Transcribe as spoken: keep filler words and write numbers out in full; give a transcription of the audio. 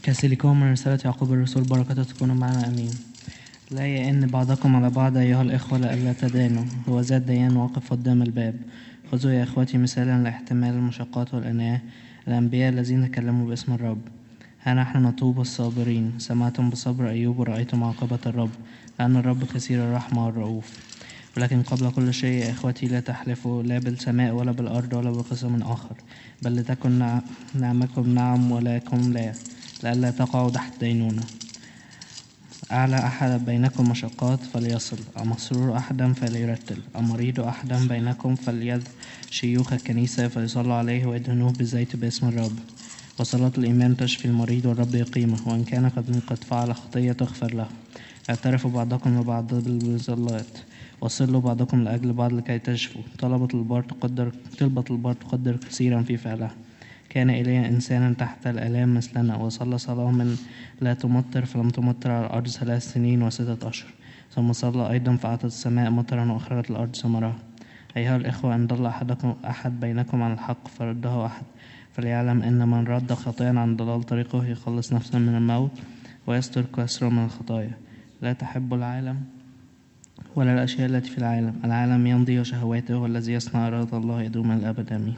كسيليكون من رسالة يعقوب الرسول، بركاته تكون معنا أمين. لا يئن بعضكم على بعض أيها الإخوة لئلا تدانوا، هو ذا الديان واقف قدام الباب. خذوا يا إخوتي مثالا لاحتمال المشقات والأناة الأنبياء الذين تكلموا باسم الرب. ها نحن نطوب الصابرين، سمعتم بصبر أيوب ورأيتم عاقبة الرب، لأن الرب كثير الرحمة والرؤوف. ولكن قبل كل شيء يا إخوتي لا تحلفوا لا بالسماء ولا بالأرض ولا بقسم آخر، بل لتكن نع- نعمكم نعم ولكم لا، لئلا تقعوا تحت دينونة. أعلى أحد بينكم مشقات فليصل، أمسرور أحدا فليرتل، أمريض أحدا بينكم فليذ شيوخ الكنيسة فليصلوا عليه ويدهنوه بالزيت باسم الرب. وصلاة الإيمان تشفي المريض والرب يقيمه، وإن كان قد قد فعل خطية تغفر له. اعترفوا بعضكم لبعض بالمظلات، وصلوا بعضكم لأجل بعض لكي تشفوا. طلبة البار تقدر طلبة البار تقدر كثيرا في فعلها. كان إليه إنسانا تحت الآلام مثلنا، وصلى صلاة من لا تمطر فلم تمطر على الأرض ثلاث سنين وستة أشهر. ثم صلى أيضا فأعطت السماء مطرا وأخرجت الأرض ثمرها. أيها الإخوة، إن ضل أحدكم أحد بينكم عن الحق فرده أحد، فليعلم أن من رد خاطئا عن ضلال طريقه يخلص نفسا من الموت ويستر كسرا من الخطايا. لا تحبوا العالم ولا الأشياء التي في العالم. العالم يمضي وشهواته، والذي يصنع إرادة الله يدوم الأبد. آمين.